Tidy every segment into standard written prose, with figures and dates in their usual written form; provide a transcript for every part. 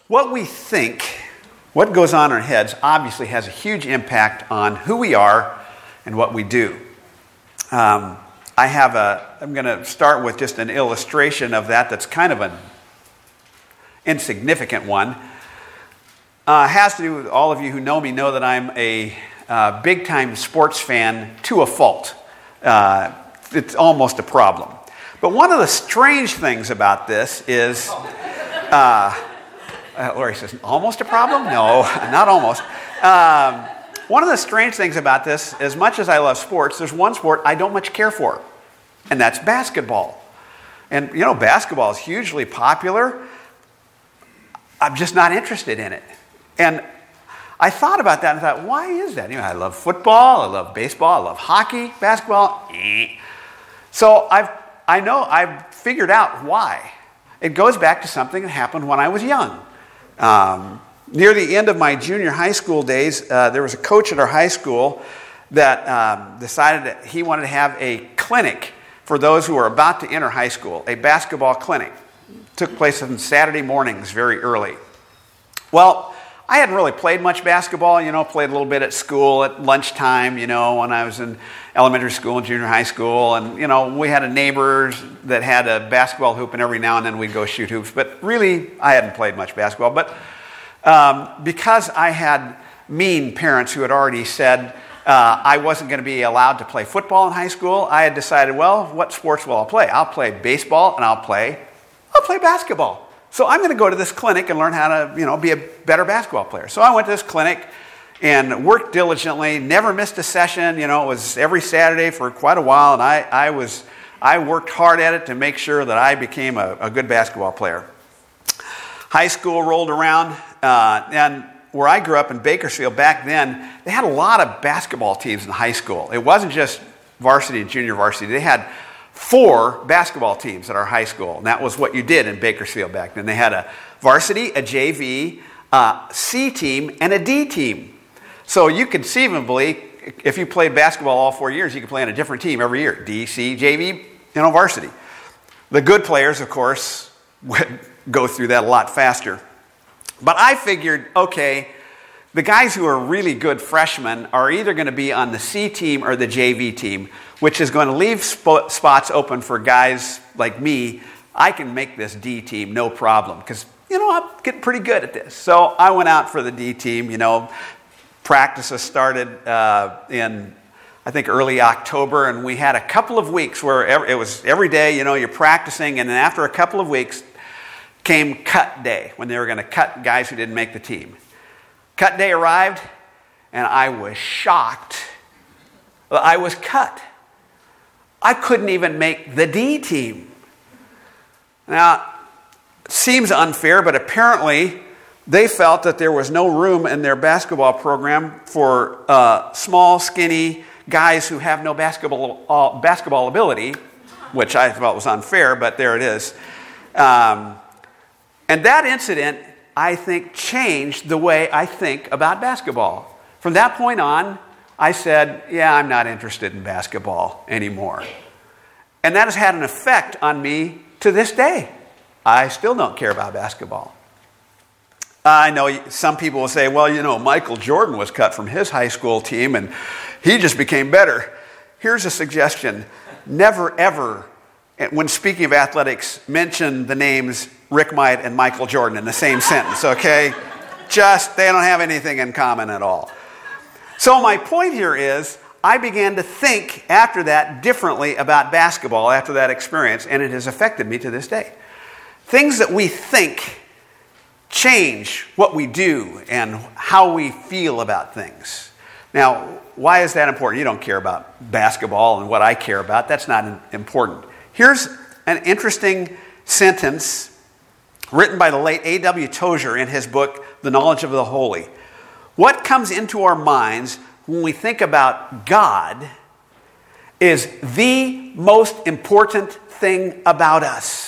What we think, what goes on in our heads, obviously has a huge impact on who we are and what we do. I'm going to start with just an illustration of that that's kind of an insignificant one. Has to do with all of you who know me know that I'm a big-time sports fan to a fault. It's almost a problem. But one of the strange things about this is... Lori says, almost a problem? No, not almost. One of the strange things about this, as much as I love sports, there's one sport I don't much care for, and that's basketball. And, you know, basketball is hugely popular. I'm just not interested in it. And I thought about that and thought, why is that? You know, I love football, I love baseball, I love hockey, basketball. So I've figured out why. It goes back to something that happened when I was young. Near the end of my junior high school days, there was a coach at our high school that decided that he wanted to have a clinic for those who were about to enter high school, a basketball clinic. It took place on Saturday mornings very early. Well, I hadn't really played much basketball, played a little bit at school at lunchtime, when I was in elementary school and junior high school. And, we had a neighbor that had a basketball hoop, and every now and then we'd go shoot hoops. But really, I hadn't played much basketball. But because I had mean parents who had already said I wasn't going to be allowed to play football in high school, I had decided, well, what sports will I play? I'll play baseball and I'll play basketball. So I'm going to go to this clinic and learn how to, be a better basketball player. So I went to this clinic and worked diligently, never missed a session. It was every Saturday for quite a while, and I worked hard at it to make sure that I became a good basketball player. High school rolled around, and where I grew up in Bakersfield back then, they had a lot of basketball teams in high school. It wasn't just varsity and junior varsity. They had 4 basketball teams at our high school, and that was what you did in Bakersfield back then. They had a varsity, a JV, a C team, and a D team. So you conceivably, if you played basketball all 4 years, you could play on a different team every year, D, C, JV, varsity. The good players, of course, would go through that a lot faster. But I figured, okay, the guys who are really good freshmen are either going to be on the C team or the JV team, which is going to leave spots open for guys like me. I can make this D team, no problem, because, I'm getting pretty good at this. So I went out for the D team, Practices started in, I think, early October, and we had a couple of weeks where it was every day, you're practicing, and then after a couple of weeks came cut day, when they were going to cut guys who didn't make the team. Cut day arrived, and I was shocked. I was cut. I couldn't even make the D team. Now, it seems unfair, but apparently they felt that there was no room in their basketball program for small, skinny guys who have no basketball ability, which I felt was unfair, but there it is. And that incident, I think, changed the way I think about basketball. From that point on, I said, yeah, I'm not interested in basketball anymore. And that has had an effect on me to this day. I still don't care about basketball. I know some people will say, well, Michael Jordan was cut from his high school team and he just became better. Here's a suggestion. Never, ever, when speaking of athletics, mention the names Rick Mite and Michael Jordan in the same sentence, okay? They don't have anything in common at all. So my point here is, I began to think after that differently about basketball after that experience, and it has affected me to this day. Things that we think change what we do and how we feel about things. Now, why is that important? You don't care about basketball and what I care about. That's not important. Here's an interesting sentence written by the late A.W. Tozer in his book, The Knowledge of the Holy. What comes into our minds when we think about God is the most important thing about us.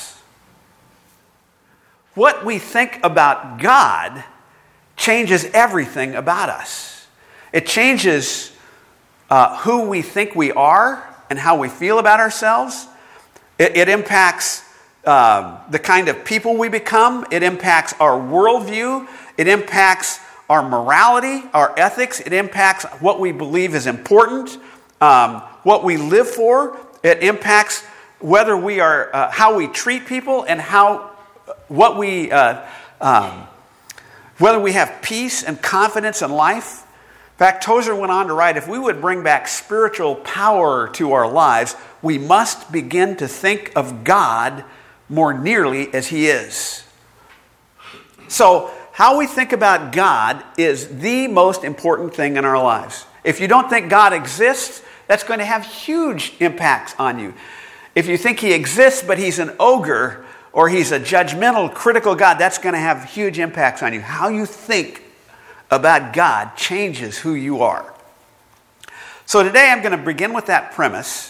What we think about God changes everything about us. It changes who we think we are and how we feel about ourselves. It impacts the kind of people we become. It impacts our worldview. It impacts our morality, our ethics. It impacts what we believe is important, what we live for. It impacts whether we are, how we treat people, and whether we have peace and confidence in life. In fact, Tozer went on to write, if we would bring back spiritual power to our lives, we must begin to think of God more nearly as He is. So, how we think about God is the most important thing in our lives. If you don't think God exists, that's going to have huge impacts on you. If you think He exists, but He's an ogre, or He's a judgmental, critical God, that's going to have huge impacts on you. How you think about God changes who you are. So today I'm going to begin with that premise.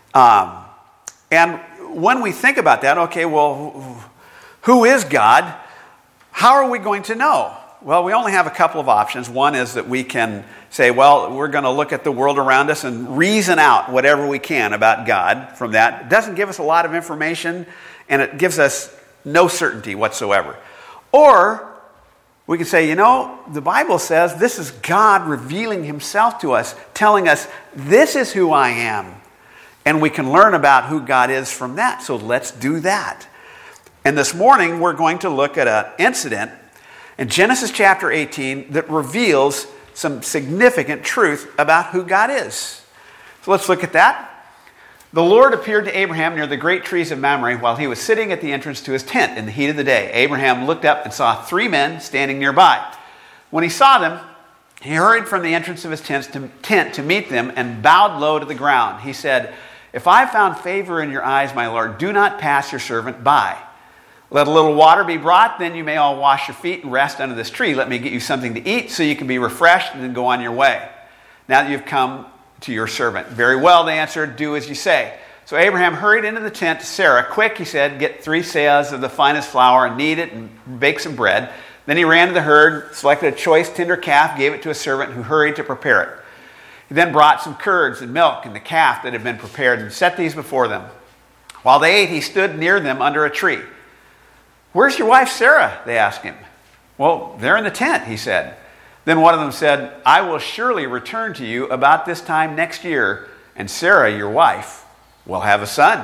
And when we think about that, okay, well, who is God? How are we going to know? Well, we only have a couple of options. One is that we can say, well, we're going to look at the world around us and reason out whatever we can about God from that. It doesn't give us a lot of information, and it gives us no certainty whatsoever. Or we can say, the Bible says this is God revealing Himself to us, telling us this is who I am. And we can learn about who God is from that. So let's do that. And this morning we're going to look at an incident in Genesis chapter 18 that reveals some significant truth about who God is. So let's look at that. The Lord appeared to Abraham near the great trees of Mamre while he was sitting at the entrance to his tent in the heat of the day. Abraham looked up and saw 3 men standing nearby. When he saw them, he hurried from the entrance of his tent to meet them and bowed low to the ground. He said, "If I found favor in your eyes, my Lord, do not pass your servant by. Let a little water be brought, then you may all wash your feet and rest under this tree. Let me get you something to eat so you can be refreshed and then go on your way. Now that you've come to your servant." "Very well," they answered, "do as you say." So Abraham hurried into the tent to Sarah. "Quick," he said, "get 3 seahs of the finest flour and knead it and bake some bread." Then he ran to the herd, selected a choice tender calf, gave it to a servant who hurried to prepare it. He then brought some curds and milk and the calf that had been prepared and set these before them. While they ate, he stood near them under a tree. "Where's your wife Sarah?" they asked him. "Well, they're in the tent," he said. Then one of them said, "I will surely return to you about this time next year, and Sarah, your wife, will have a son."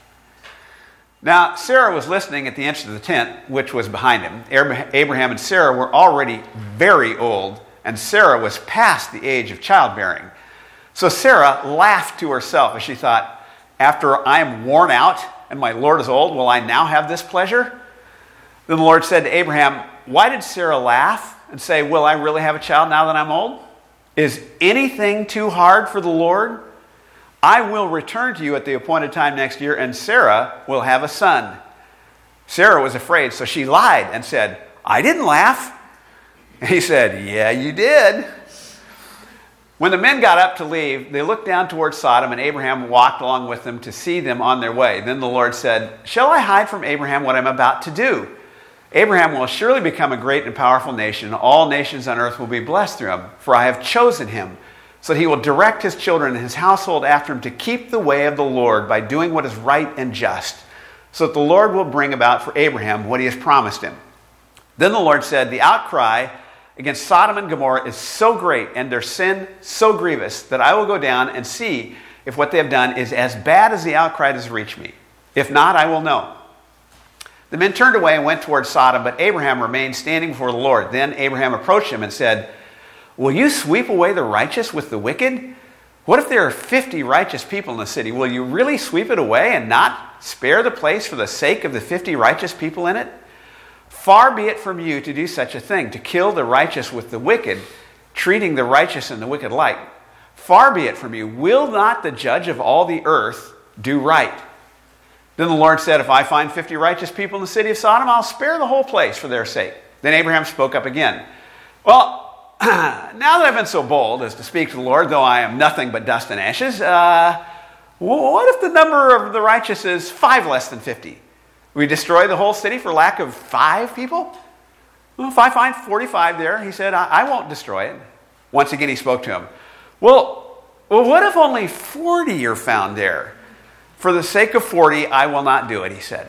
Now, Sarah was listening at the entrance of the tent, which was behind him. Abraham and Sarah were already very old, and Sarah was past the age of childbearing. So Sarah laughed to herself as she thought, "After I am worn out and my Lord is old, will I now have this pleasure?" Then the Lord said to Abraham, "Why did Sarah laugh and say, 'Will I really have a child now that I'm old?' Is anything too hard for the Lord? I will return to you at the appointed time next year, and Sarah will have a son." Sarah was afraid, so she lied and said, "I didn't laugh." And he said, "Yeah, you did." When the men got up to leave, they looked down towards Sodom, and Abraham walked along with them to see them on their way. Then the Lord said, "Shall I hide from Abraham what I'm about to do? Abraham will surely become a great and powerful nation. All nations on earth will be blessed through him, for I have chosen him, so that he will direct his children and his household after him to keep the way of the Lord by doing what is right and just, so that the Lord will bring about for Abraham what he has promised him." Then the Lord said, "The outcry against Sodom and Gomorrah is so great and their sin so grievous that I will go down and see if what they have done is as bad as the outcry that has reached me. If not, I will know." The men turned away and went towards Sodom, but Abraham remained standing before the Lord. Then Abraham approached him and said, "Will you sweep away the righteous with the wicked? What if there are 50 righteous people in the city? Will you really sweep it away and not spare the place for the sake of the 50 righteous people in it? Far be it from you to do such a thing, to kill the righteous with the wicked, treating the righteous and the wicked alike. Far be it from you. Will not the judge of all the earth do right?" Then the Lord said, "If I find 50 righteous people in the city of Sodom, I'll spare the whole place for their sake." Then Abraham spoke up again. "Well, now that I've been so bold as to speak to the Lord, though I am nothing but dust and ashes, what if the number of the righteous is 5 less than 50? We destroy the whole city for lack of 5 people? Well, if I find 45 there," he said, I won't destroy it." Once again he spoke to him. Well, what if only 40 are found there? "For the sake of 40, I will not do it," he said.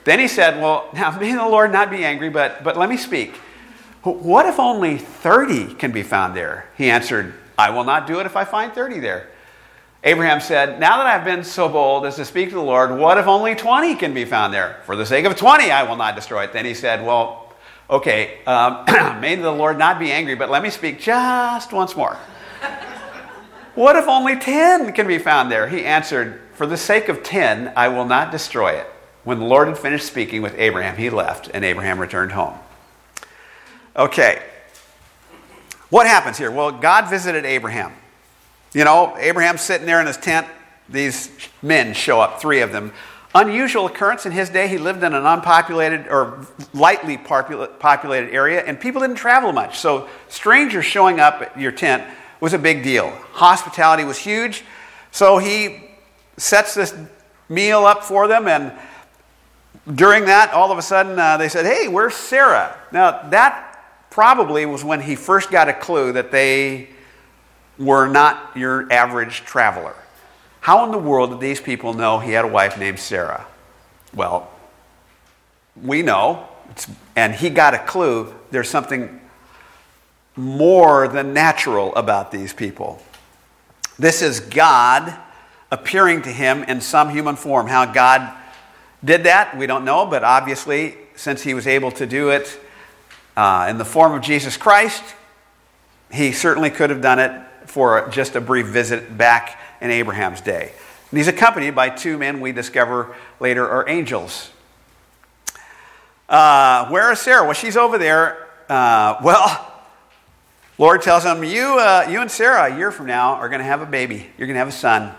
Then he said, well, now may the Lord not be angry, but let me speak. What if only 30 can be found there? He answered, I will not do it if I find 30 there. Abraham said, now that I've been so bold as to speak to the Lord, what if only 20 can be found there? For the sake of 20, I will not destroy it. Then he said, well, okay, may the Lord not be angry, but let me speak just once more. What if only 10 can be found there? He answered, for the sake of 10, I will not destroy it. When the Lord had finished speaking with Abraham, he left, and Abraham returned home. Okay. What happens here? Well, God visited Abraham. You know, Abraham's sitting there in his tent. These men show up, 3 of them. Unusual occurrence in his day. He lived in an unpopulated or lightly populated area, and people didn't travel much. So strangers showing up at your tent was a big deal. Hospitality was huge. So he sets this meal up for them, and during that, all of a sudden, they said, hey, where's Sarah? Now, that probably was when he first got a clue that they were not your average traveler. How in the world did these people know he had a wife named Sarah? Well, we know, and he got a clue, there's something more than natural about these people. This is God appearing to him in some human form. How God did that, we don't know, but obviously, since he was able to do it in the form of Jesus Christ, he certainly could have done it for just a brief visit back in Abraham's day. And he's accompanied by 2 men we discover later are angels. Where is Sarah? Well, she's over there. Lord tells him, you and Sarah, a year from now, are going to have a baby. You're going to have a son.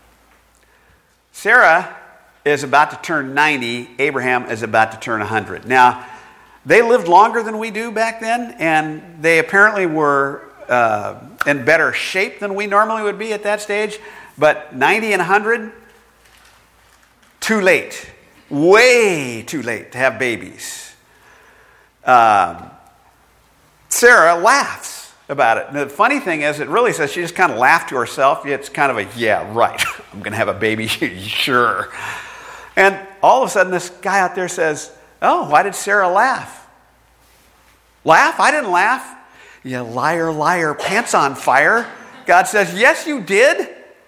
Sarah is about to turn 90. Abraham is about to turn 100. Now, they lived longer than we do back then, and they apparently were in better shape than we normally would be at that stage. But 90 and 100, too late. Way too late to have babies. Sarah laughs about it. And the funny thing is, it really says she just kind of laughed to herself. It's kind of a, yeah, right, I'm going to have a baby, sure. And all of a sudden, this guy out there says, oh, why did Sarah laugh? Laugh? I didn't laugh. You liar, liar, pants on fire. God says, yes, you did.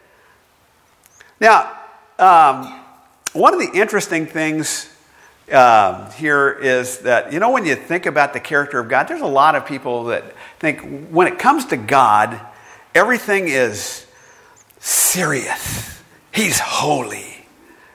Now, one of the interesting things here is that, you know, when you think about the character of God, there's a lot of people that think when it comes to God, everything is serious. He's holy.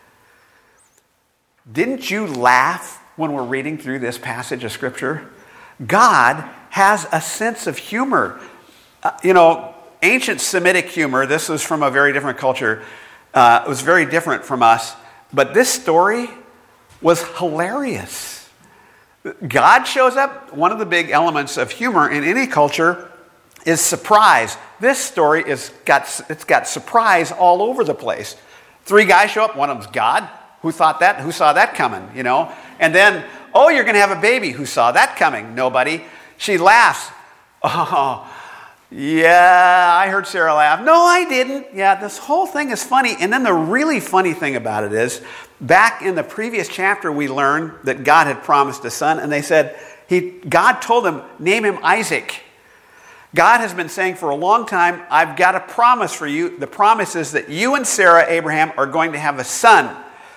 Didn't you laugh when we're reading through this passage of Scripture? God has a sense of humor. Ancient Semitic humor, this was from a very different culture. It was very different from us. But this story was hilarious. God shows up. One of the big elements of humor in any culture is surprise. This story it's got surprise all over the place. 3 guys show up. One of them's God. Who thought that? Who saw that coming? You know. And then, oh, you're going to have a baby. Who saw that coming? Nobody. She laughs. Oh, yeah, I heard Sarah laugh. No, I didn't. Yeah, this whole thing is funny. And then the really funny thing about it is, back in the previous chapter, we learned that God had promised a son, and they said, God told them, name him Isaac. God has been saying for a long time, I've got a promise for you. The promise is that you and Sarah, Abraham, are going to have a son.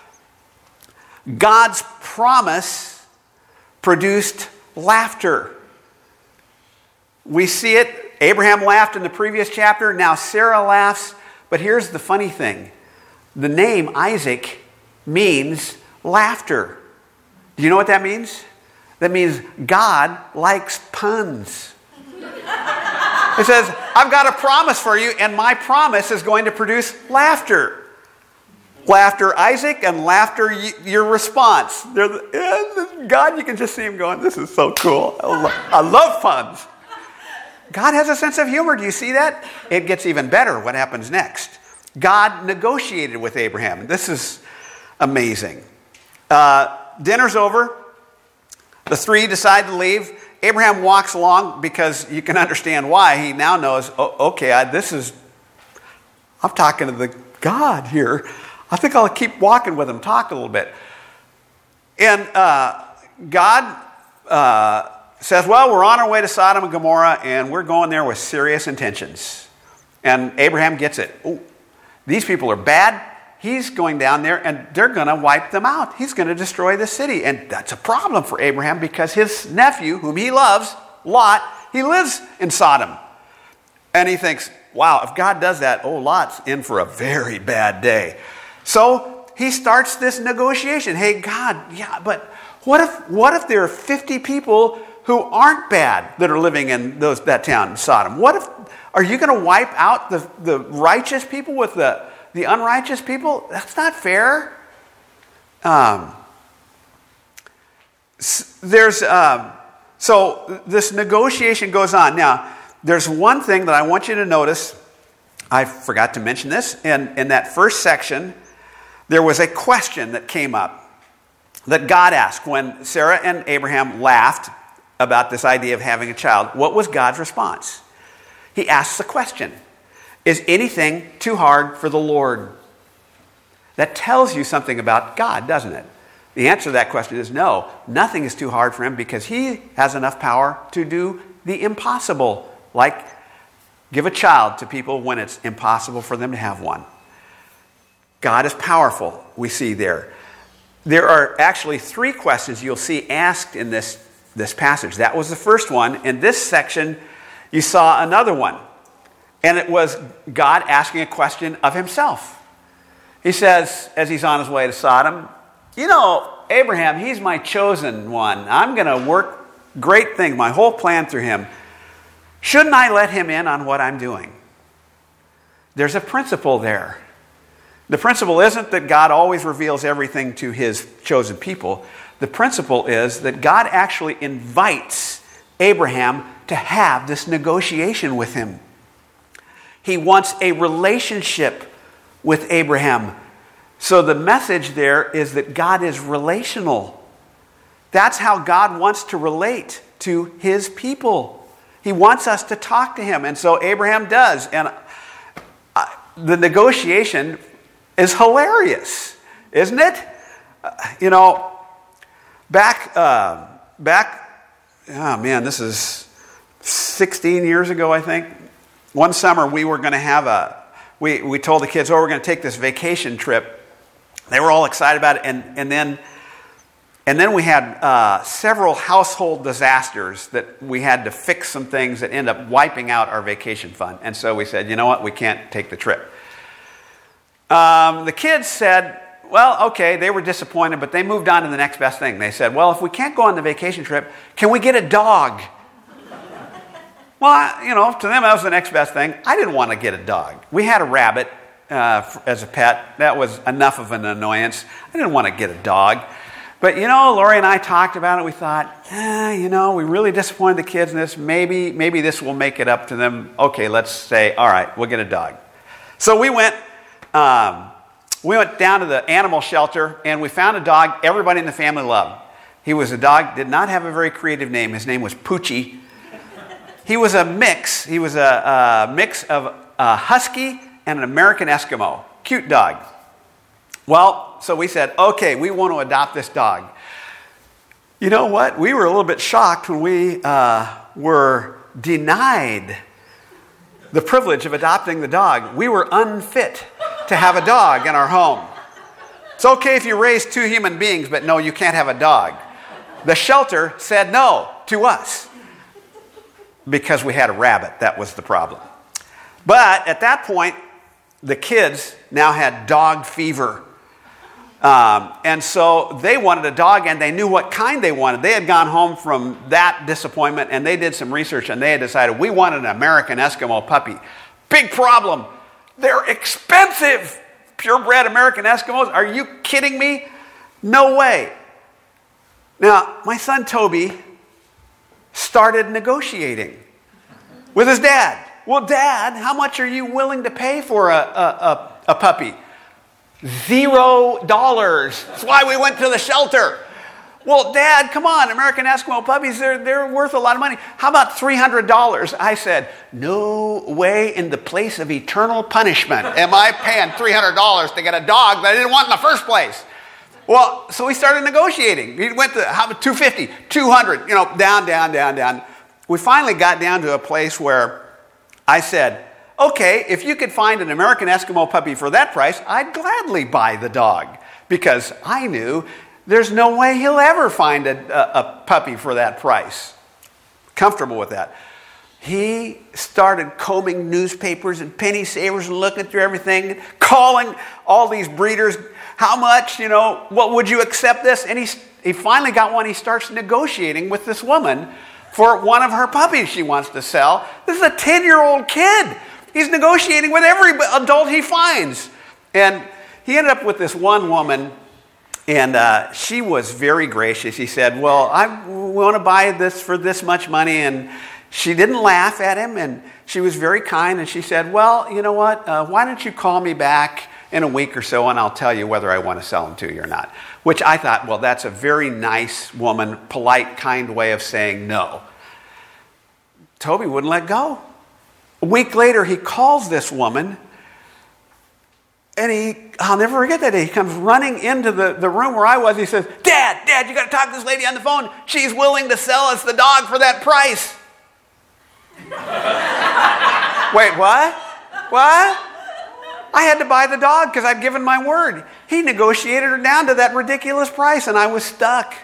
God's promise produced laughter. We see it. Abraham laughed in the previous chapter. Now Sarah laughs. But here's the funny thing. The name Isaac means laughter. Do you know what that means? That means God likes puns. It says, I've got a promise for you, and my promise is going to produce laughter. Laughter, Isaac, and laughter, your response. God, you can just see him going, this is so cool. I love puns. God has a sense of humor. Do you see that? It gets even better. What happens next? God negotiated with Abraham. This is amazing. Dinner's over. The 3 decide to leave. Abraham walks along because you can understand why. He now knows, I'm talking to the God here. I think I'll keep walking with him, talk a little bit. And God says, well, we're on our way to Sodom and Gomorrah, and we're going there with serious intentions. And Abraham gets it. Oh, these people are bad. He's going down there, and they're going to wipe them out. He's going to destroy the city. And that's a problem for Abraham because his nephew, whom he loves, Lot, he lives in Sodom. And he thinks, wow, if God does that, Lot's in for a very bad day. So he starts this negotiation. Hey, God, yeah, but what if there are 50 people who aren't bad that are living in that town, Sodom? Are you going to wipe out the righteous people with the unrighteous people? That's not fair. So this negotiation goes on. Now, there's one thing that I want you to notice. I forgot to mention this. In that first section, there was a question that came up that God asked when Sarah and Abraham laughed about this idea of having a child. What was God's response? He asks the question, is anything too hard for the Lord? That tells you something about God, doesn't it? The answer to that question is no. Nothing is too hard for him because he has enough power to do the impossible, like give a child to people when it's impossible for them to have one. God is powerful, we see there. There are actually 3 questions you'll see asked in this passage. That was the first one. In this section, you saw another one. And it was God asking a question of himself. He says, as he's on his way to Sodom, Abraham, he's my chosen one. I'm going to work great things, my whole plan through him. Shouldn't I let him in on what I'm doing? There's a principle there. The principle isn't that God always reveals everything to his chosen people. The principle is that God actually invites Abraham to have this negotiation with him. He wants a relationship with Abraham. So the message there is that God is relational. That's how God wants to relate to his people. He wants us to talk to him. And so Abraham does. And the negotiation is hilarious, isn't it? This is 16 years ago, I think. One summer we were going to have we told the kids, we're going to take this vacation trip. They were all excited about it. And then we had several household disasters that we had to fix some things that ended up wiping out our vacation fund. And so we said, you know what, we can't take the trip. The kids said, well, okay, they were disappointed, but they moved on to the next best thing. They said, well, if we can't go on the vacation trip, can we get a dog? Well, to them that was the next best thing. I didn't want to get a dog. We had a rabbit as a pet. That was enough of an annoyance. I didn't want to get a dog. But, Lori and I talked about it. We thought, we really disappointed the kids in this. Maybe this will make it up to them. Okay, let's say, all right, we'll get a dog. So we went down to the animal shelter, and we found a dog everybody in the family loved. He was a dog, did not have a very creative name. His name was Poochie. He was a mix. He was a mix of a husky and an American Eskimo. Cute dog. Well, so we said, okay, we want to adopt this dog. You know what? We were a little bit shocked when we were denied the privilege of adopting the dog. We were unfit to have a dog in our home. It's okay if you raise 2 human beings, but no, you can't have a dog. The shelter said no to us because we had a rabbit. That was the problem. But at that point, the kids now had dog fever. And so they wanted a dog, and they knew what kind they wanted. They had gone home from that disappointment, and they did some research, and they had decided we wanted an American Eskimo puppy. Big problem. They're expensive. Purebred American Eskimos. Are you kidding me? No way. Now, my son Toby started negotiating with his dad. Well, Dad, how much are you willing to pay for a puppy? $0. That's why we went to the shelter. Well, Dad, come on, American Eskimo puppies, they're worth a lot of money. How about $300? I said, no way in the place of eternal punishment am I paying $300 to get a dog that I didn't want in the first place. Well, so we started negotiating. He went to how about 250, 200, down. We finally got down to a place where I said, okay, if you could find an American Eskimo puppy for that price, I'd gladly buy the dog. Because I knew there's no way he'll ever find a puppy for that price. Comfortable with that. He started combing newspapers and penny savers and looking through everything, calling all these breeders, how much, what would you accept this? And he finally got one. He starts negotiating with this woman for one of her puppies she wants to sell. This is a 10-year-old kid. He's negotiating with every adult he finds. And he ended up with this one woman, and she was very gracious. He said, well, I want to buy this for this much money. And she didn't laugh at him, and she was very kind. And she said, well, you know what? Why don't you call me back in a week or so, and I'll tell you whether I want to sell them to you or not. Which I thought, well, that's a very nice woman, polite, kind way of saying no. Toby wouldn't let go. A week later, he calls this woman, and I'll never forget that day. He comes running into the room where I was. He says, Dad, you got to talk to this lady on the phone. She's willing to sell us the dog for that price. Wait, what? What? I had to buy the dog because I'd given my word. He negotiated her down to that ridiculous price, and I was stuck.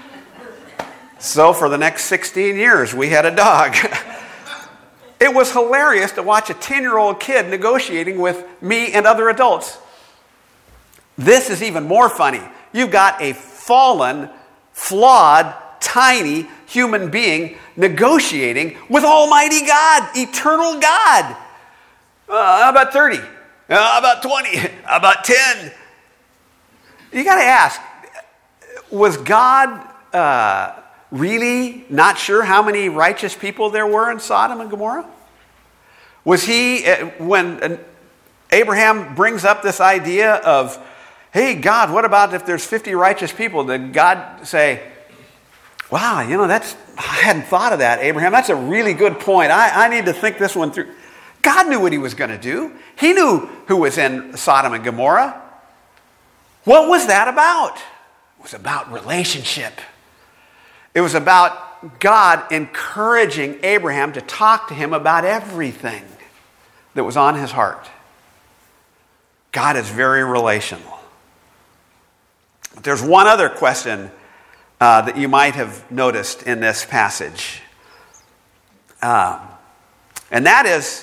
So for the next 16 years, we had a dog. It was hilarious to watch a 10-year-old kid negotiating with me and other adults. This is even more funny. You've got a fallen, flawed, tiny human being negotiating with Almighty God, eternal God. How about 30? How about 20? How about 10? You got to ask, was God really not sure how many righteous people there were in Sodom and Gomorrah? Was he, when Abraham brings up this idea of, hey, God, what about if there's 50 righteous people? Did God say, wow, I hadn't thought of that, Abraham. That's a really good point. I need to think this one through. God knew what he was going to do. He knew who was in Sodom and Gomorrah. What was that about? It was about relationship. It was about God encouraging Abraham to talk to him about everything that was on his heart. God is very relational. But there's one other question that you might have noticed in this passage. And that is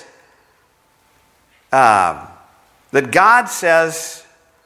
that God says,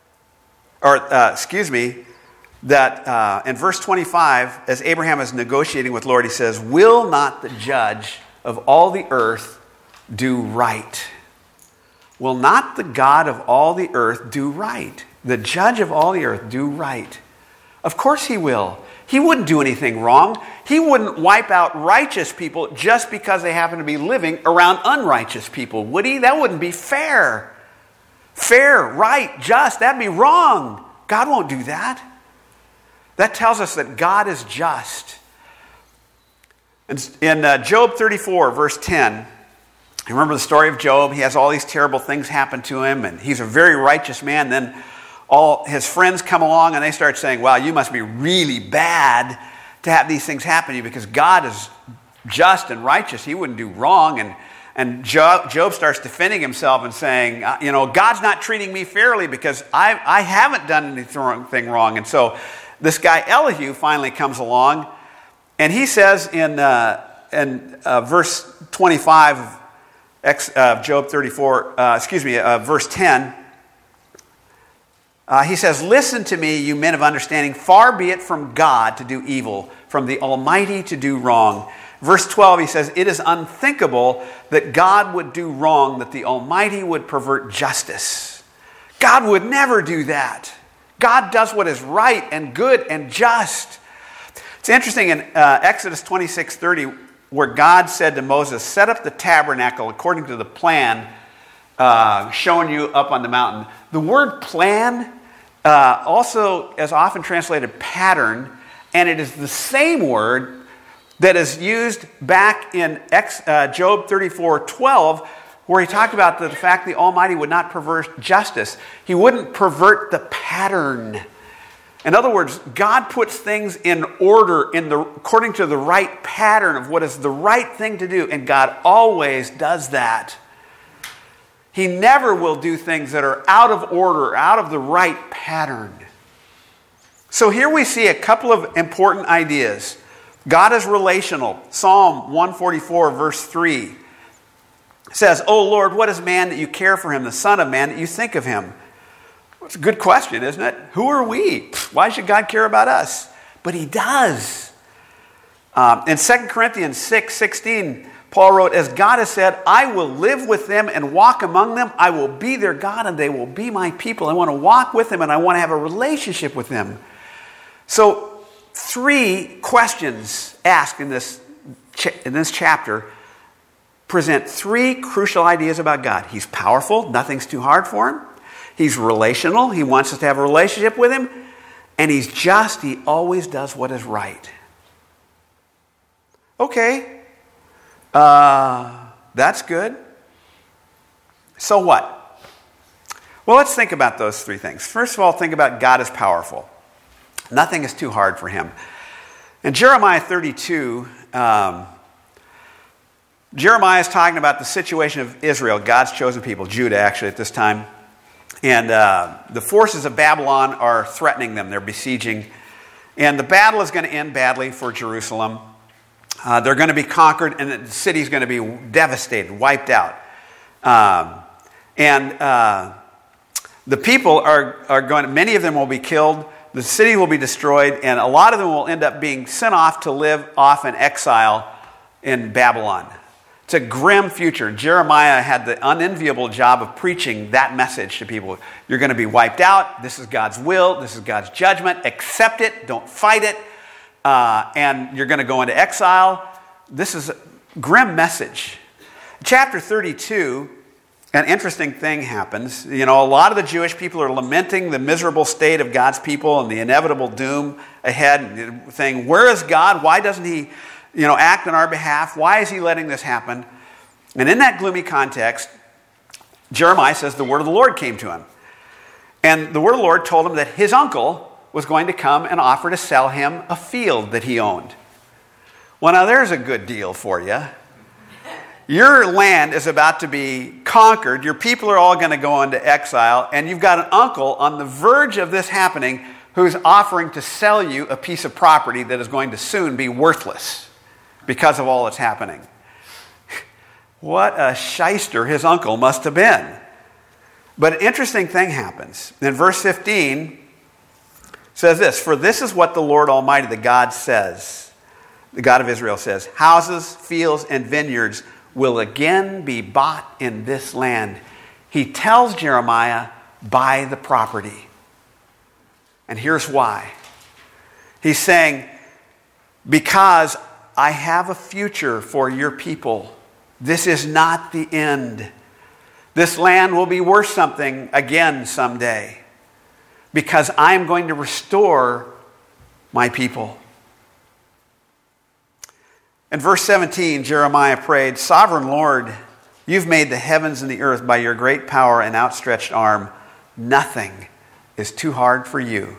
that in verse 25, as Abraham is negotiating with the Lord, he says, will not the judge of all the earth do right? Will not the God of all the earth do right? The judge of all the earth do right? Of course he will. He wouldn't do anything wrong. He wouldn't wipe out righteous people just because they happen to be living around unrighteous people, would he? That wouldn't be fair. Fair, right, just, that'd be wrong. God won't do that. That tells us that God is just. In Job 34, verse 10, you remember the story of Job? He has all these terrible things happen to him, and he's a very righteous man. Then all his friends come along, and they start saying, wow, you must be really bad to have these things happen to you because God is just and righteous. He wouldn't do wrong. And Job starts defending himself and saying, God's not treating me fairly because I haven't done anything wrong. And so this guy Elihu finally comes along, and he says in verse 25 of Job 34, verse 10, he says, listen to me, you men of understanding, far be it from God to do evil, from the Almighty to do wrong. Verse 12, he says, it is unthinkable that God would do wrong, that the Almighty would pervert justice. God would never do that. God does what is right and good and just. It's interesting in Exodus 26:30, where God said to Moses, set up the tabernacle according to the plan shown you up on the mountain. The word plan also is often translated pattern, and it is the same word that is used back in Job 34:12, where he talked about the fact the Almighty would not pervert justice. He wouldn't pervert the pattern. In other words, God puts things in order according to the right pattern of what is the right thing to do, and God always does that. He never will do things that are out of order, out of the right pattern. So here we see a couple of important ideas. God is relational. Psalm 144, verse 3 says, "O Lord, what is man that you care for him, the son of man that you think of him?" It's a good question, isn't it? Who are we? Why should God care about us? But he does. In 2 Corinthians 6:16, Paul wrote, "As God has said, I will live with them and walk among them. I will be their God and they will be my people." I want to walk with them and I want to have a relationship with them. So 3 questions asked in this chapter present 3 crucial ideas about God. He's powerful. Nothing's too hard for him. He's relational. He wants us to have a relationship with him. And he's just. He always does what is right. Okay. That's good. So what? Well, let's think about those 3 things. First of all, think about God is powerful. Nothing is too hard for him. In Jeremiah 32, Jeremiah is talking about the situation of Israel, God's chosen people, Judah actually at this time. And the forces of Babylon are threatening them. They're besieging. And the battle is going to end badly for Jerusalem. They're going to be conquered and the city's going to be devastated, wiped out. The people are going to, many of them will be killed. The city will be destroyed, and a lot of them will end up being sent off to live off in exile in Babylon. It's a grim future. Jeremiah had the unenviable job of preaching that message to people. You're going to be wiped out. This is God's will. This is God's judgment. Accept it. Don't fight it. And you're going to go into exile. This is a grim message. Chapter 32, an interesting thing happens. You know, a lot of the Jewish people are lamenting the miserable state of God's people and the inevitable doom ahead, saying, where is God? Why doesn't he, act on our behalf? Why is he letting this happen? And in that gloomy context, Jeremiah says the word of the Lord came to him. And the word of the Lord told him that his uncle was going to come and offer to sell him a field that he owned. Well, now there's a good deal for you. Your land is about to be conquered. Your people are all going to go into exile. And you've got an uncle on the verge of this happening who's offering to sell you a piece of property that is going to soon be worthless because of all that's happening. What a shyster his uncle must have been. But an interesting thing happens. In verse 15, it says this, "For this is what the Lord Almighty, the God says," the God of Israel says, "houses, fields, and vineyards will again be bought in this land." He tells Jeremiah, buy the property. And here's why. He's saying, because I have a future for your people. This is not the end. This land will be worth something again someday, because I'm going to restore my people. In verse 17, Jeremiah prayed, "Sovereign Lord, you've made the heavens and the earth by your great power and outstretched arm. Nothing is too hard for you."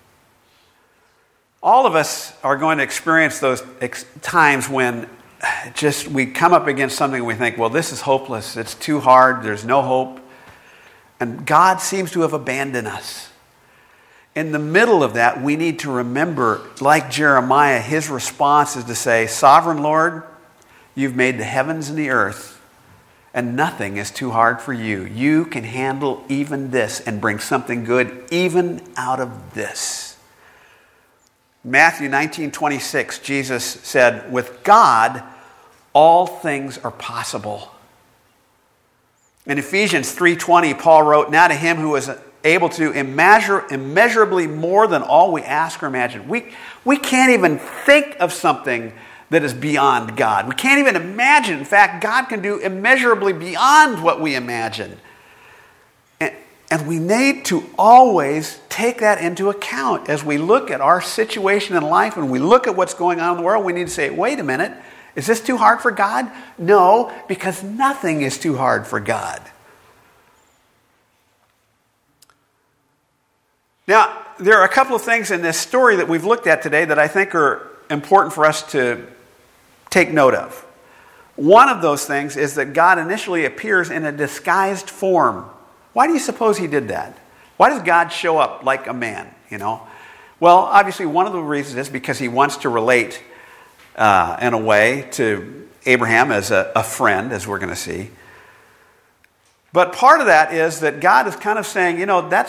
All of us are going to experience those times when we come up against something and we think, well, this is hopeless. It's too hard. There's no hope. And God seems to have abandoned us. In the middle of that, we need to remember, like Jeremiah, his response is to say, "Sovereign Lord, you've made the heavens and the earth, and nothing is too hard for you. You can handle even this and bring something good even out of this." Matthew 19:26, Jesus said, "With God, all things are possible." In Ephesians 3:20, Paul wrote, "Now to him who is able to immeasurably more than all we ask or imagine." We can't even think of something that is beyond God. We can't even imagine. In fact, God can do immeasurably beyond what we imagine. And we need to always take that into account as we look at our situation in life and we look at what's going on in the world. We need to say, wait a minute, is this too hard for God? No, because nothing is too hard for God. Now, there are a couple of things in this story that we've looked at today that I think are important for us to take note of. One of those things is that God initially appears in a disguised form. Why do you suppose he did that? Why does God show up like a man, Well, obviously one of the reasons is because he wants to relate in a way to Abraham as a friend, as we're going to see. But part of that is that God is kind of saying,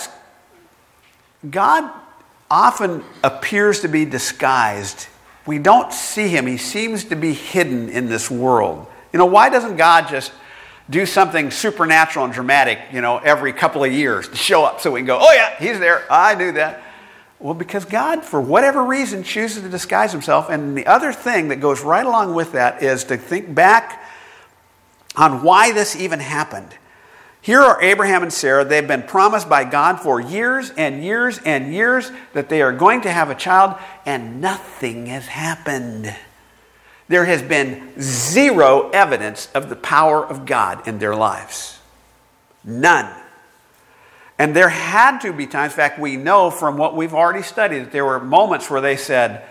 God often appears to be disguised. We don't see him. He seems to be hidden in this world. Why doesn't God just do something supernatural and dramatic, every couple of years to show up so we can go, oh yeah, he's there. I knew that. Well, because God, for whatever reason, chooses to disguise himself. And the other thing that goes right along with that is to think back on why this even happened. Here are Abraham and Sarah. They've been promised by God for years and years and years that they are going to have a child, and nothing has happened. There has been zero evidence of the power of God in their lives. None. And there had to be times, in fact, we know from what we've already studied, that there were moments where they said,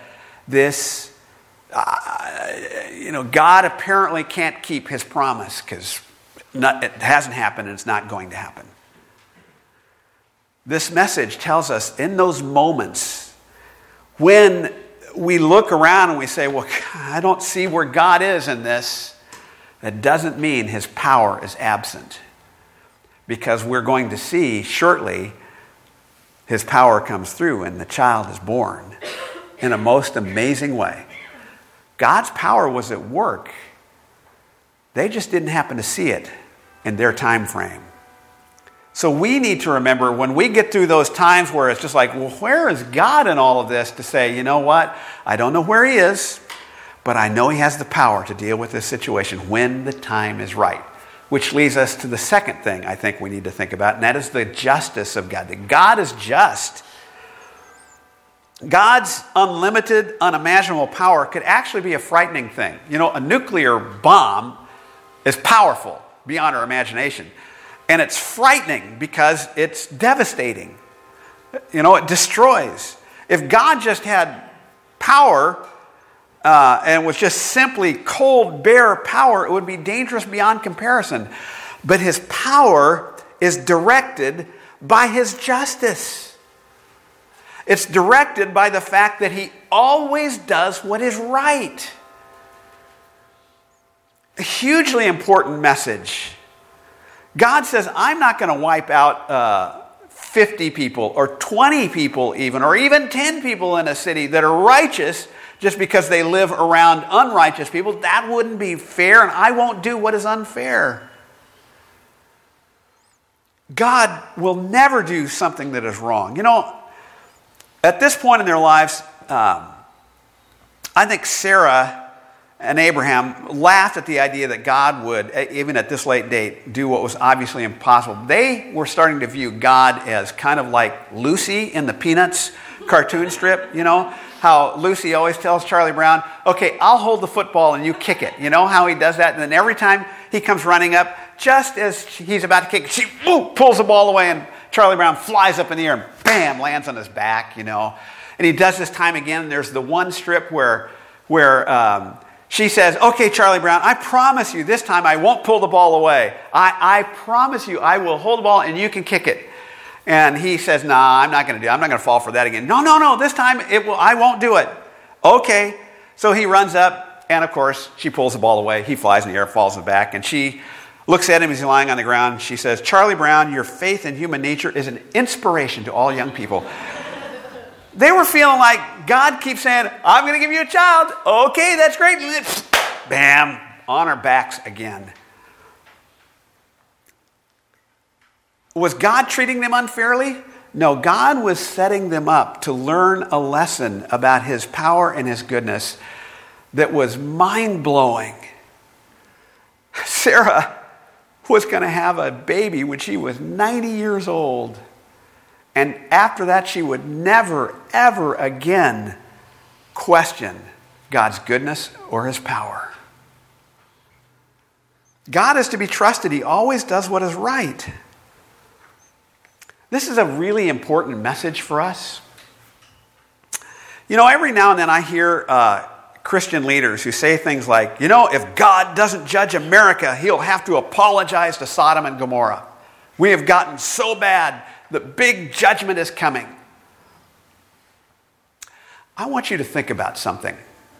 God apparently can't keep his promise because it hasn't happened and it's not going to happen. This message tells us in those moments when we look around and we say, well, I don't see where God is in this, that doesn't mean his power is absent. Because we're going to see shortly his power comes through and the child is born in a most amazing way. God's power was at work. They just didn't happen to see it in their time frame. So we need to remember when we get through those times where it's just like, well, where is God in all of this? To say, you know what? I don't know where he is, but I know he has the power to deal with this situation when the time is right. Which leads us to the second thing I think we need to think about, and that is the justice of God. That God is just. God's unlimited, unimaginable power could actually be a frightening thing. A nuclear bomb is powerful beyond our imagination. And it's frightening because it's devastating. It destroys. If God just had power and was just simply cold, bare power, it would be dangerous beyond comparison. But his power is directed by his justice. It's directed by the fact that he always does what is right. A hugely important message. God says, I'm not going to wipe out 50 people or 20 people even, or even 10 people in a city that are righteous just because they live around unrighteous people. That wouldn't be fair, and I won't do what is unfair. God will never do something that is wrong. At this point in their lives, I think Sarah and Abraham laughed at the idea that God would, even at this late date, do what was obviously impossible. They were starting to view God as kind of like Lucy in the Peanuts cartoon strip, how Lucy always tells Charlie Brown, okay, I'll hold the football and you kick it. You know how he does that? And then every time he comes running up, just as he's about to kick it, she pulls the ball away and Charlie Brown flies up in the air and bam, lands on his back, And he does this time again. There's the one strip where she says, okay, Charlie Brown, I promise you this time I won't pull the ball away. I promise you I will hold the ball and you can kick it. And he says, nah, I'm not going to do it. I'm not going to fall for that again. No, this time I won't do it. Okay. So he runs up, and of course, she pulls the ball away. He flies in the air, falls in the back, and she looks at him as he's lying on the ground. She says, Charlie Brown, your faith in human nature is an inspiration to all young people. They were feeling like God keeps saying, I'm going to give you a child. Okay, that's great. Bam, on our backs again. Was God treating them unfairly? No, God was setting them up to learn a lesson about his power and his goodness that was mind-blowing. Sarah was going to have a baby when she was 90 years old. And after that, she would never, ever again question God's goodness or his power. God is to be trusted. He always does what is right. This is a really important message for us. Every now and then I hear Christian leaders who say things like, if God doesn't judge America, he'll have to apologize to Sodom and Gomorrah. We have gotten so bad, the big judgment is coming. I want you to think about something.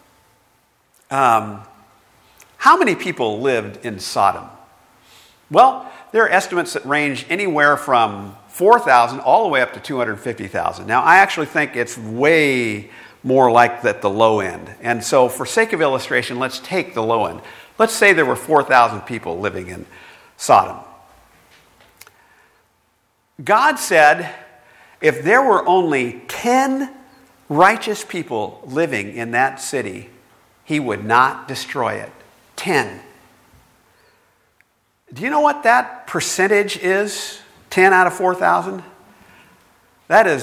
How many people lived in Sodom? Well, there are estimates that range anywhere from 4,000 all the way up to 250,000. Now, I actually think it's way more like at the low end. And so for sake of illustration, let's take the low end. Let's say there were 4,000 people living in Sodom. God said if there were only 10 righteous people living in that city, he would not destroy it. 10. Do you know what that percentage is? 10 out of 4,000? That is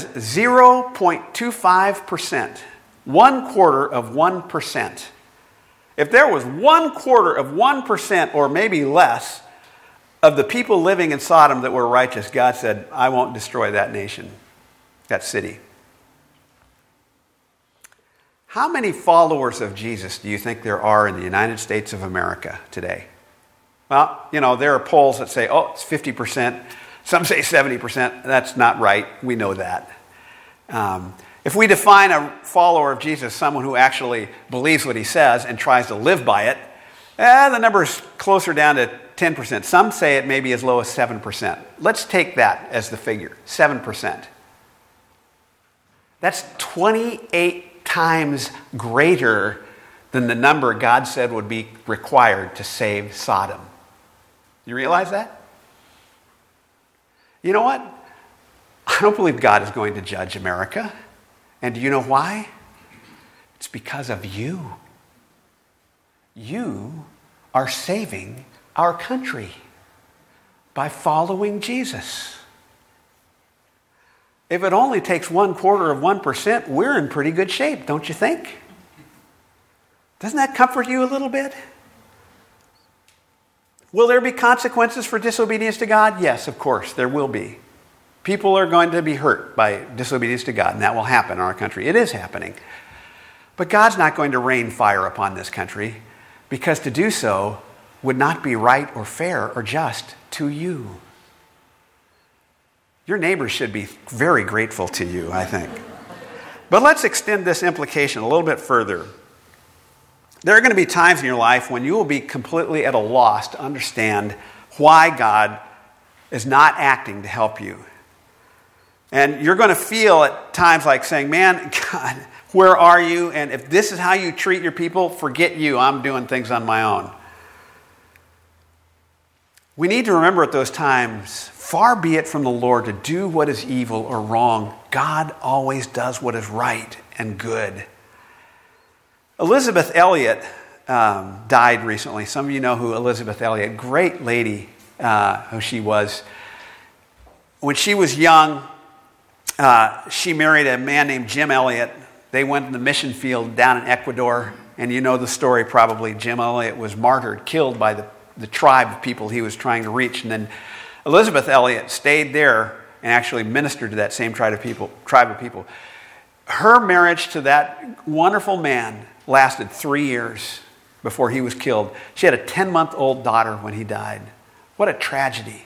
0.25%. 1/4%. If there was 1/4%, or maybe less, of the people living in Sodom that were righteous, God said, I won't destroy that nation, that city. How many followers of Jesus do you think there are in the United States of America today? Well, there are polls that say, it's 50%. Some say 70%. That's not right. We know that. If we define a follower of Jesus, someone who actually believes what he says and tries to live by it, the number is closer down to 10%. Some say it may be as low as 7%. Let's take that as the figure, 7%. That's 28 times greater than the number God said would be required to save Sodom. You realize that? You know what? I don't believe God is going to judge America. And do you know why? It's because of you. You are saving our country by following Jesus. If it only takes 1/4%, we're in pretty good shape, don't you think? Doesn't that comfort you a little bit? Will there be consequences for disobedience to God? Yes, of course, there will be. People are going to be hurt by disobedience to God, and that will happen in our country. It is happening. But God's not going to rain fire upon this country, because to do so would not be right or fair or just to you. Your neighbors should be very grateful to you, I think. But let's extend this implication a little bit further. There are going to be times in your life when you will be completely at a loss to understand why God is not acting to help you. And you're going to feel at times like saying, man, God, where are you? And if this is how you treat your people, forget you. I'm doing things on my own. We need to remember at those times, far be it from the Lord to do what is evil or wrong. God always does what is right and good. Elisabeth Elliot died recently. Some of you know who Elisabeth Elliot, great lady who she was. When she was young, she married a man named Jim Elliot. They went in the mission field down in Ecuador, and you know the story probably. Jim Elliot was martyred, killed by the tribe of people he was trying to reach. And then Elisabeth Elliot stayed there and actually ministered to that same tribe of people. Her marriage to that wonderful man lasted 3 years before he was killed. She had a 10-month-old daughter when he died. What a tragedy.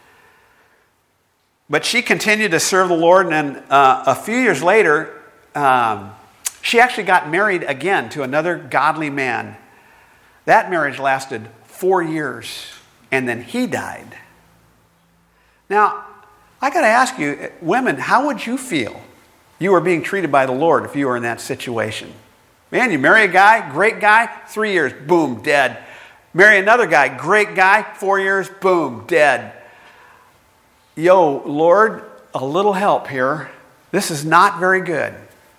But she continued to serve the Lord, and then a few years later, she actually got married again to another godly man. That marriage lasted 4 years, and then he died. Now, I got to ask you, women, how would you feel you were being treated by the Lord if you were in that situation? Man, you marry a guy, great guy, 3 years, boom, dead. Marry another guy, great guy, 4 years, boom, dead. Yo, Lord, a little help here. This is not very good.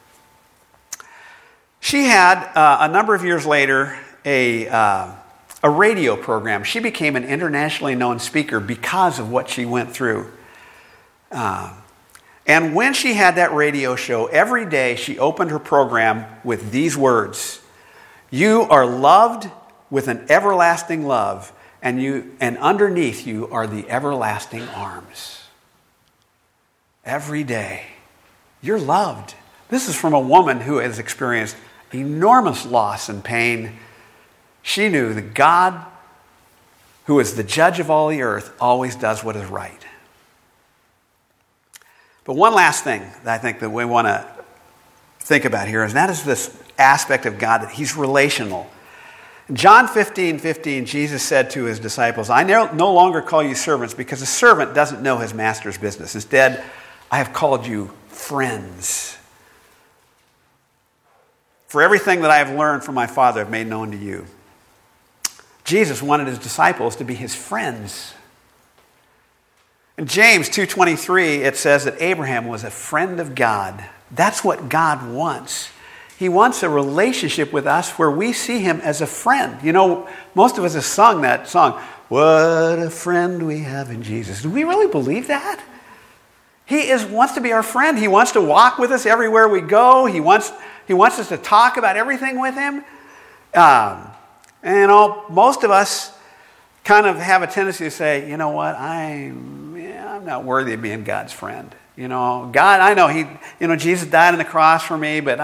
She had, a number of years later, a radio program. She became an internationally known speaker because of what she went through. And when she had that radio show, every day she opened her program with these words: "You are loved with an everlasting love, and underneath you are the everlasting arms." Every day, you're loved This is from a woman who has experienced enormous loss and pain. She knew that God, who is the judge of all the earth, always does what is right. But one last thing that I think that we want to think about here, and that is this aspect of God, that he's relational. In John 15:15, Jesus said to his disciples, I no longer call you servants, because a servant doesn't know his master's business. Instead, I have called you friends. For everything that I have learned from my Father, I've made known to you. Jesus wanted his disciples to be his friends. In James 2:23, it says that Abraham was a friend of God. That's what God wants. He wants a relationship with us where we see him as a friend. You know, most of us have sung that song, what a friend we have in Jesus. Do we really believe that? He wants to be our friend. He wants to walk with us everywhere we go. He wants us to talk about everything with him. Most of us kind of have a tendency to say, you know what, I'm not worthy of being God's friend. You know, God, I know Jesus died on the cross for me, but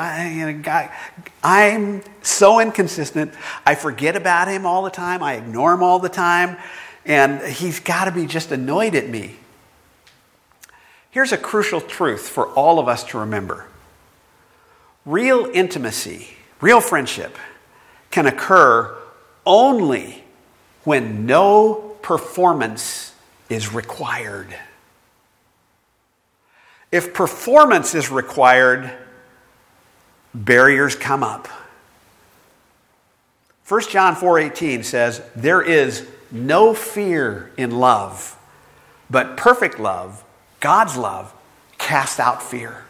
I'm so inconsistent. I forget about him all the time. I ignore him all the time. And he's got to be just annoyed at me. Here's a crucial truth for all of us to remember. Real intimacy, real friendship can occur only when no performance is required. If performance is required, barriers come up. 1 John 4:18 says, there is no fear in love, but perfect love, God's love, casts out fear.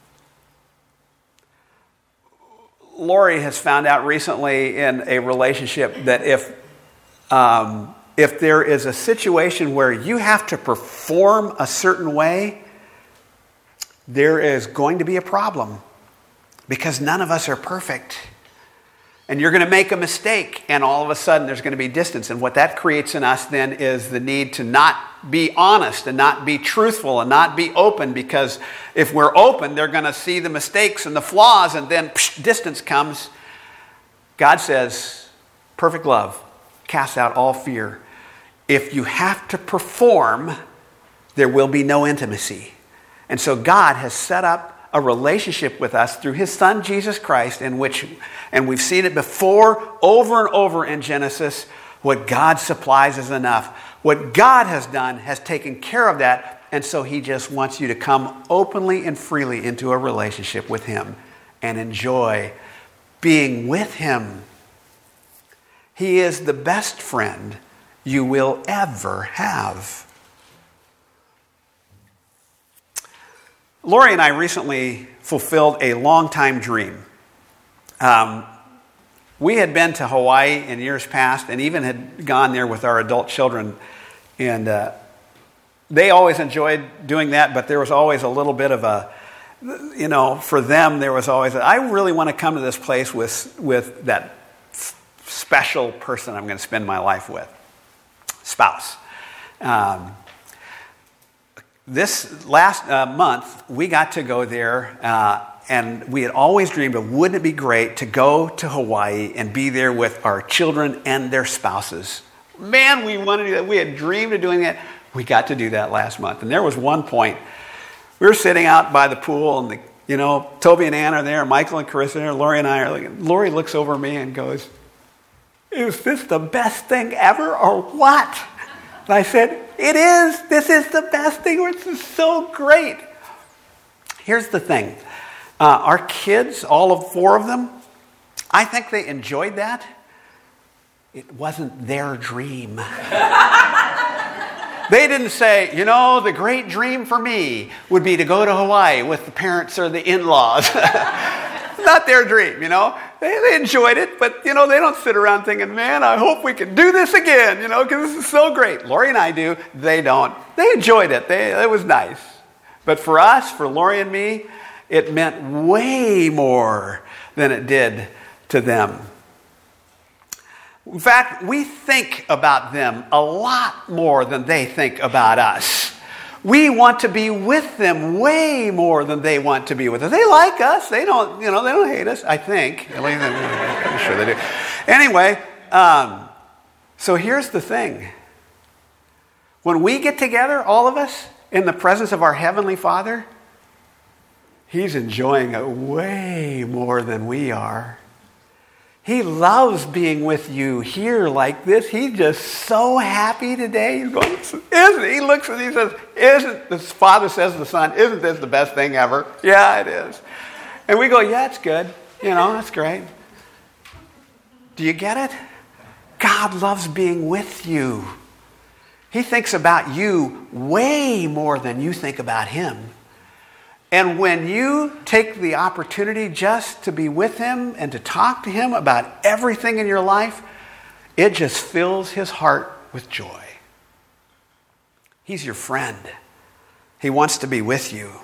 Lori has found out recently in a relationship that if there is a situation where you have to perform a certain way, there is going to be a problem because none of us are perfect. And you're going to make a mistake, and all of a sudden there's going to be distance. And what that creates in us then is the need to not be honest and not be truthful and not be open, because if we're open, they're going to see the mistakes and the flaws, and then distance comes. God says, perfect love casts out all fear. If you have to perform, there will be no intimacy. And so God has set up a relationship with us through his son, Jesus Christ, and we've seen it before, over and over in Genesis. What God supplies is enough. What God has done has taken care of that, and so he just wants you to come openly and freely into a relationship with him and enjoy being with him. He is the best friend you will ever have. Lori and I recently fulfilled a long-time dream. We had been to Hawaii in years past and even had gone there with our adult children. And they always enjoyed doing that, but there was always a little bit of a, for them, there was always, I really want to come to this place with that special person I'm going to spend my life with, spouse. This last month, we got to go there, and we had always dreamed of, wouldn't it be great to go to Hawaii and be there with our children and their spouses? Man, we wanted to do that. We had dreamed of doing that. We got to do that last month. And there was one point, we were sitting out by the pool, and Toby and Ann are there, Michael and Carissa are there, Lori and I are looking. Lori looks over at me and goes, is this the best thing ever or what? And I said, it is. This is the best thing. This is so great. Here's the thing. Our kids, all of 4 of them, I think they enjoyed that. It wasn't their dream. They didn't say, the great dream for me would be to go to Hawaii with the parents or the in-laws. Not their dream, They enjoyed it, but, they don't sit around thinking, man, I hope we can do this again, because this is so great. Lori and I do. They don't. They enjoyed it. It was nice. But for us, for Lori and me, it meant way more than it did to them. In fact, we think about them a lot more than they think about us. We want to be with them way more than they want to be with us. They like us. They don't, they don't hate us, I think. I'm sure they do. Anyway, so here's the thing. When we get together, all of us, in the presence of our Heavenly Father, He's enjoying it way more than we are. He loves being with you here like this. He's just so happy today. He's going, he looks at you and says, the Father says to the Son, isn't this the best thing ever? Yeah, it is. And we go, yeah, it's good. That's great. Do you get it? God loves being with you. He thinks about you way more than you think about Him. And when you take the opportunity just to be with Him and to talk to Him about everything in your life, it just fills His heart with joy. He's your friend. He wants to be with you.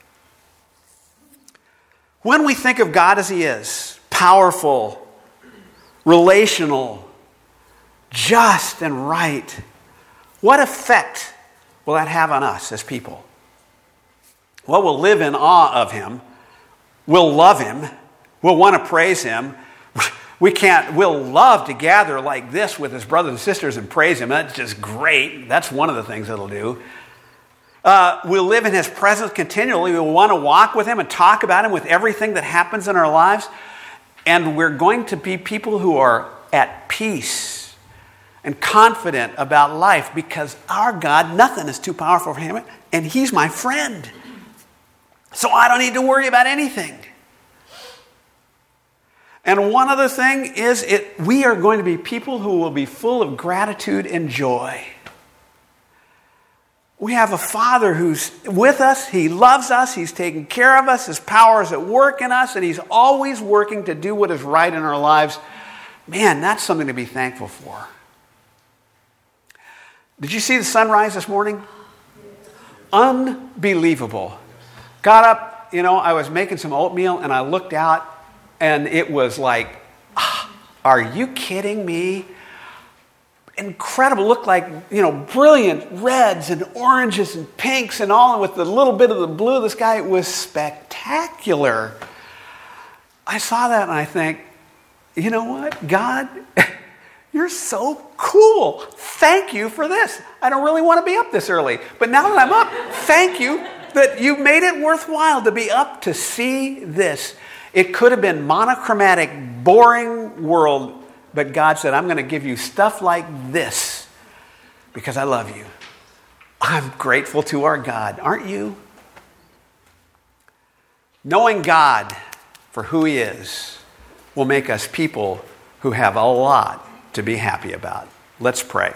When we think of God as He is, powerful, relational, just and right, what effect will that have on us as people? Well, we'll live in awe of Him. We'll love Him. We'll want to praise Him. We'll love to gather like this with His brothers and sisters and praise Him. That's just great. That's one of the things it'll do. We'll live in His presence continually. We'll want to walk with Him and talk about Him with everything that happens in our lives. And we're going to be people who are at peace and confident about life because our God, nothing is too powerful for Him, and He's my friend. So I don't need to worry about anything. And one other thing is we are going to be people who will be full of gratitude and joy. We have a Father who's with us. He loves us. He's taking care of us. His power is at work in us, and He's always working to do what is right in our lives. Man, that's something to be thankful for. Did you see the sunrise this morning? Unbelievable. Got up, I was making some oatmeal, and I looked out, and it was like, are you kidding me? Incredible. Looked like, brilliant reds and oranges and pinks and all, and with the little bit of the blue of the sky. It was spectacular. I saw that, and I think, you know what? God, you're so cool. Thank you for this. I don't really want to be up this early, but now that I'm up, thank you that you made it worthwhile to be up to see this. It could have been monochromatic, boring world, but God said, I'm going to give you stuff like this because I love you. I'm grateful to our God, aren't you? Knowing God for who He is will make us people who have a lot to be happy about. Let's pray.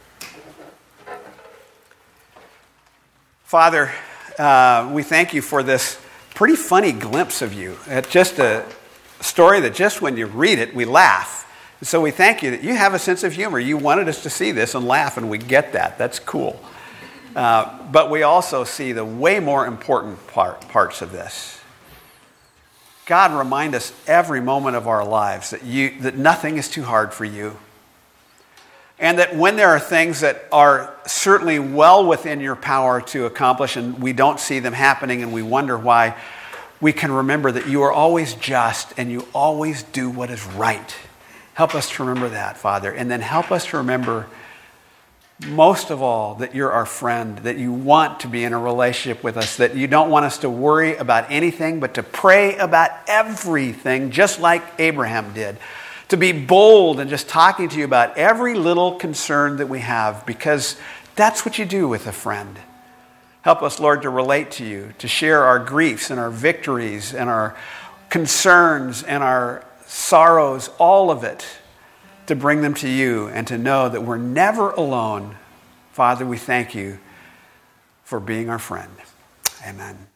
Father, we thank you for this pretty funny glimpse of you. It's just a story that just when you read it, we laugh. And so we thank you that you have a sense of humor. You wanted us to see this and laugh, and we get that. That's cool. But we also see the way more important parts of this. God, remind us every moment of our lives that nothing is too hard for you. And that when there are things that are certainly well within your power to accomplish and we don't see them happening and we wonder why, we can remember that you are always just and you always do what is right. Help us to remember that, Father. And then help us to remember, most of all, that you're our friend, that you want to be in a relationship with us, that you don't want us to worry about anything, but to pray about everything, just like Abraham did. To be bold and just talking to you about every little concern that we have, because that's what you do with a friend. Help us, Lord, to relate to you, to share our griefs and our victories and our concerns and our sorrows, all of it, to bring them to you and to know that we're never alone. Father, we thank you for being our friend. Amen.